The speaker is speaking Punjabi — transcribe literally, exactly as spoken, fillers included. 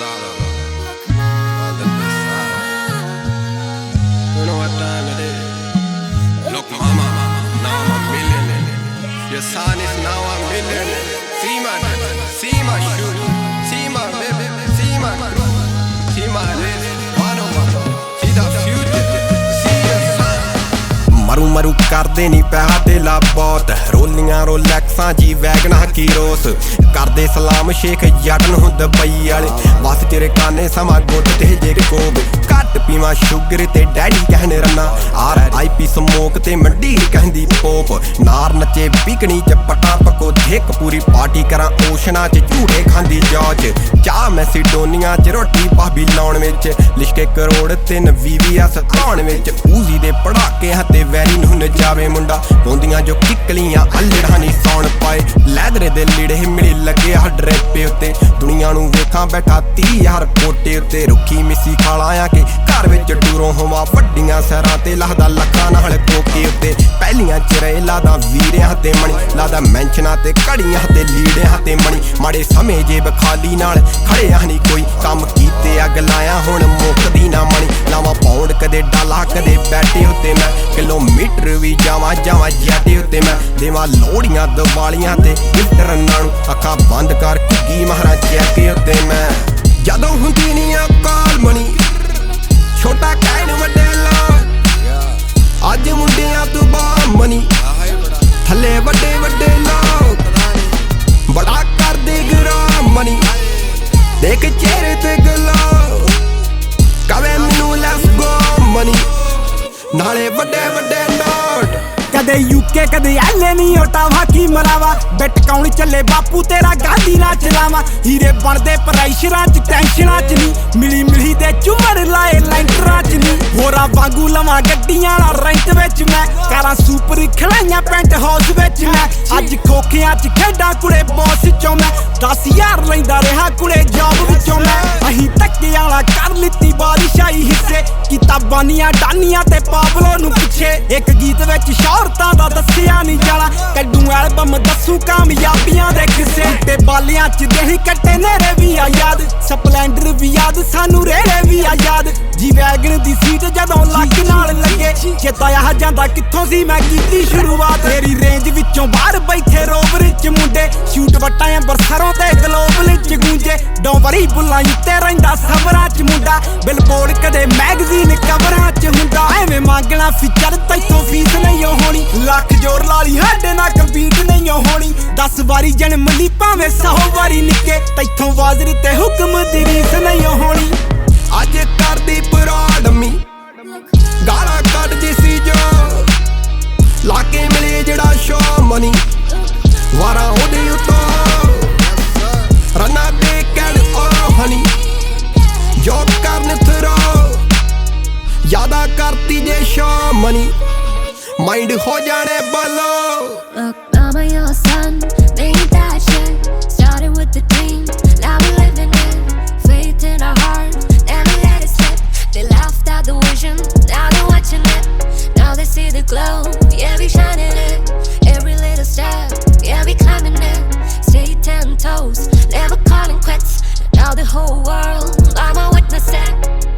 dollar. All the best side. You know what time it is? Look, mama, now I'm a millionaire. Your son is now a millionaire. See my, see my shoe, see my baby, see my crew, see my race, one on one. See the future, see your son. ਮਰੂ ਮਰੂ ਕਰਦੇ ਨੀ ਪੈਸਾ ਧੇਲਾ ਬਹੁਤ ਰੋਲੀਆਂ ਰੋਲੈਕਸਾਂ ਜੀ ਵੈਗਨਾਂ ਕੀ ਰੋਸ ਕਰਦੇ ਸਲਾਮ ਸ਼ੇਖ ਜੱਟ ਨੂੰ ਦੁਬਈ ਵਾਲੇ ਬਸ ਤੇਰੇ ਕਾਨੇ ਸਮਾਂ ਗੁੱਟ ਤੇ ਜੇ ਕੋਬ ਘੱਟ ਪੀਵਾਂ ਸ਼ੂਗਰ ਤੇ ਡੈਡੀ ਕਹਿਣੇ ਰੰਨਾ ਆਰ ਆਈ ਪੀ ਸਮੋਕ ਤੇ ਮੰਡੀ ਕਹਿੰਦੀ ਪੋਪ ਨਾਰ ਨੱਚੇ ਬਿਕਣੀ ਚ ਪਟਾ ਪਕੋ ਧਿੱਕ ਪੂਰੀ ਪਾਰਟੀ ਕਰਾਂ ਓਸ਼ਨਾ ਚ ਝੂਠੇ ਖਾਂਦੀ ਜੌਜ ਚਾਹ ਮੈਸੀਡੋਨੀਆ ਚ ਰੋਟੀ ਭਾਬੀ ਲਾਉਣ ਵਿੱਚ ਲਿਸ਼ਕੇ ਕਰੋੜ ਤਿੰਨ ਵੀਵੀਆ ਸਤਾਉਣ ਵਿੱਚ ਊਜ਼ੀ ਦੇ ਪੜਾਕੇ ਹੱਥੇ ਵੈਰੀ ਨੂੰ ਨਜਾਵੇ ਮੁੰਡਾ ਪੌਂਦੀਆਂ ਜੋ ਕਿੱਕਲੀਆਂ ਅਲੜਾਂ ਨਹੀਂ ਸੌਣ ਪਾਏ ਲੈਦਰੇ ਦੇ ਲੀੜੇ ਮਿਲੇ ਲੱਗੇ ਆ ਡਰੇਪੇ ਉੱਤੇ ਦੁਨੀਆ ਨੂੰ ਵੇਖਾਂ ਬੈਠਾ ਤੀਹ ਹਜ਼ਾਰ ਕੋਟੇ ਉੱਤੇ ਰੁੱਖੀ ਮਿੱਸੀ ਖਾਲਾ ਆ ਕੇ ਘਰ ਵਿੱਚ ਡੂਰੋਂ ਹੋਵਾਂ ਵੱਡੀਆਂ ਸਹਿਰਾਂ ਤੇ ਲਹਦਾ ਲੱਖਾਂ ਨਾਲ ਕੋਕੇ ਉੱਤੇ ਪਹਿਲੀਆਂ ਚਿਰੇ ਲਾਦਾ ਵੀਰਿਆਂ ਤੇ ਮਣੀ ਲਾਦਾ ਮੈਂਸ਼ਨਾਂ ਤੇ ਘੜੀਆਂ ਤੇ ਲੀੜਿਆਂ ਤੇ ਮਣੀ ਮਾੜੇ ਸਮੇਂ ਜੇਬ ਖਾਲੀ ਨਾਲ ਖੜਿਆ ਨਹੀਂ ਕੋਈ ਕੰਮ ਕੀਤੇ ਅੱਗ ਲਾਇਆ ਹੁਣ ਮੁੱਕਦੀ ਨਾ ਮਣੀ ਲਾਵਾਂ ਪੌਂਡ ਕਦੇ ਡਾਲਾ ਕਦੇ ਬੈਠੇ ਉੱਤੇ ਮੈਂ ਕਿਲੋਮੀਟਰ ਵੀ ਜਾਵਾਂ ਜਾਵਾਂ ਜੈਟੇ ਉੱਤੇ ਮੈਂ ਦੇਵਾਂ ਲੋੜੀਆਂ ਦਿਵਾਲੀਆਂ ਤੇ ਗਿਫਟ ਰੰਨਾਂ ਨੂੰ ਅੱਖਾਂ ਬੰਦ ਕਰ ਕੀ ਮਹਾਰਾ ਚੈਕੇ ਉੱਤੇ ਮੈਂ ਜਦੋਂ ਹੁੰਦੀ ਨੀ ਆ ਕਾਲ ਮਣੀ ਛੋਟਾ ਕਹਿਣ ਵੱਡੇ ਲਾ ਅੱਜ ਮੁੰਡਿਆਂ ਤੋਂ ਬਾਹਰ ਮਨੀ ਥੱਲੇ ਵੱਡੇ ਵੱਡੇ ਲੋਕ ਬੜਾ ਕਰਦੇ ਗਰਾਮ ਮਨੀ ਦੇਖ ਚਿਹਰੇ ਤੇ ਗਲੋ ਕਵੇ ਮੈਨੂੰ ਲੈਟਸ ਗੋ ਮਨੀ ਨਾਲੇ ਵੱਡੇ ਵੱਡੇ ਨੋਟ ਕਦੇ ਯੂਕੇ ਕਦੇ ਐਲੇ ਨਹੀਂ ਓਟਾਵਾ ਕੀ ਮਰਾਵਾ ਬਿਟ ਕੌਣ ਚੱਲੇ ਬਾਪੂ ਤੇਰਾ ਗਾਂਧੀ ਨਾ ਚਲਾਵਾ ਹੀਰੇ ਬਣਦੇ ਪ੍ਰੈਸ਼ਰਾਂ ਚ ਟੈਨਸ਼ਨਾਂ ਚ ਨਹੀਂ ਮਿਲੀ ਮਿਲੀ ਦੇ ਝੁਮਰ ਲਾਏ ਲੈਂਟਰਾਂ ਚ ਨਹੀਂ ਹੋਰਾਂ ਵਾਂਗੂ ਲਵਾਂ ਗੱਡੀਆਂ ਵਾਲਾ ਰੈਂਟ ਵਿੱਚ ਮੈਂ ਕਾਰਾਂ ਸੁਪਰ ਖਲਾਈਆਂ ਪੈਂਟ ਹਾਊਸ ਵਿੱਚ ਮੈਂ ਅੱਜ ਖੋਖਿਆਂ ਚ ਖੇਡਾਂ ਕੁੜੇ ਬੌਸ ਚੋਂ ਮੈਂ ਦਸ ਹਜ਼ਾਰ ਲੈਂਦਾ ਰਿਹਾ ਕੁੜੇ ਜੌਬ ਵਿੱਚੋਂ ਮੈਂ ਅਹੀਂ ਧੱਕੇ ਵਾਲਾ ਕਰ ਲਿੱਤੀ ਬਾਰਿਸ਼ਾਈ ਹਿੱਸੇ ਕਿਤਾਬਾਂ ਨੀਆਂ ਡਾਨੀਆਂ ਤੇ ਪਾਬਲੋ ਨੂੰ ਪਿੱਛੇ ਇੱਕ ਗੀਤ ਵਿੱਚ ਸ਼ੌਹਰਤਾਂ ਦਾ ਦੱਸਿਆ ਨਹੀਂ ਜਾਣਾ ਕੱਢੂ ਐਲਬਮ ਦੱਸੂ ਕਾਮਯਾਬੀਆਂ ਦੇ ਕਿਸੇ ਤੇ ਬਾਲਿਆਂ ਚ ਦੇਹੀ ਕੱਟੇ ਨੇਰੇ ਵੀ ਆ ਯਾਦ ਸਪਲੈਂਡਰ ਵੀ ਯਾਦ ਸਾਨੂੰ ਰੇੜੇ ਵੀ ਆ ਯਾਦ ਜੀ ਵੈਗਨ ਦੀ ਸੀਟ ਜਦੋਂ ਲੱਕ ਨਾਲ ਲੱਗੇ ਚੇਤਾ ਆ ਜਾਂਦਾ ਕਿੱਥੋਂ ਸੀ ਮੈਂ ਕੀਤੀ ਸ਼ੁਰੂਆਤ ਤੇਰੀ ਰੇਂਜ ਵਿੱਚੋਂ ਬਾਹਰ ਬੈਠੇ ਰੋਵਰ ਚ ਮੁੰਡੇ ਸ਼ੂਟ ਵਟਾਂ ਅੰਬਰਸਰੋਂ ਤੇ ਗਲੋਬਲ ਚ ਗੂੰਜੇ ਡੋਂਵਰੀ ਬੁੱਲਾਂ ਉੱਤੇ ਰਹਿੰਦਾ ਸਬਰਾਂ ਚ ਮੁੰਡਾ ਬਿਲਬੋਰਡ ਕਦੇ ਮੈਗਜ਼ੀਨ ਕਵਰਾਂ ਚ ਹੁੰਦਾ ਐਵੇਂ ਮੰਗਣਾ ਫਿਚਰ ਤੈਥੋਂ ਫੀਸ ਨਹੀਂ ਹੋਣੀ ਲੱਖ ਜੋਰ ਲਾਲੀ ਸਾਡੇ ਨਾਲ ਕੰਪੀਟ ਨਹੀਂ ਹੋਣੀ ਦਸ ਵਾਰੀ ਜਨਮ ਲਈ ਭਾਵੇਂ ਸੌ ਵਾਰੀ ਨਿੱਕੇ ਤੈਥੋਂ ਵਾਜ਼ਰ ਤੇ ਹੁਕਮ ਦੀ ਰੀਸ ਨਹੀਂ ਹੋਣੀ ਅੱਜ ਕਰਦੀ ਬਰਾਡਮੀ ਗਾਲਾਂ ਕੱਢਦੀ ਸੀ ਜੋ ਲਾਗੇ ਮਿਲੇ ਜਿਹੜਾ ਸ਼ੋ ਮਨੀ ਵਾਰਾ ਉਹਦੇ ਉੱਤੋਂ ਰਨਾ ਦੇ ਕੈਡ ਓ ਹਨੀ ਜੋ ਕਰਨ ਥਰੋ ਯਾਦਾ ਕਰਤੀ ਜੇ ਸ਼ੋ ਮਨੀ ਮਾਈਂਡ ਹੋ ਜਾਣੇ ਬਲੋ Look, I'm your son.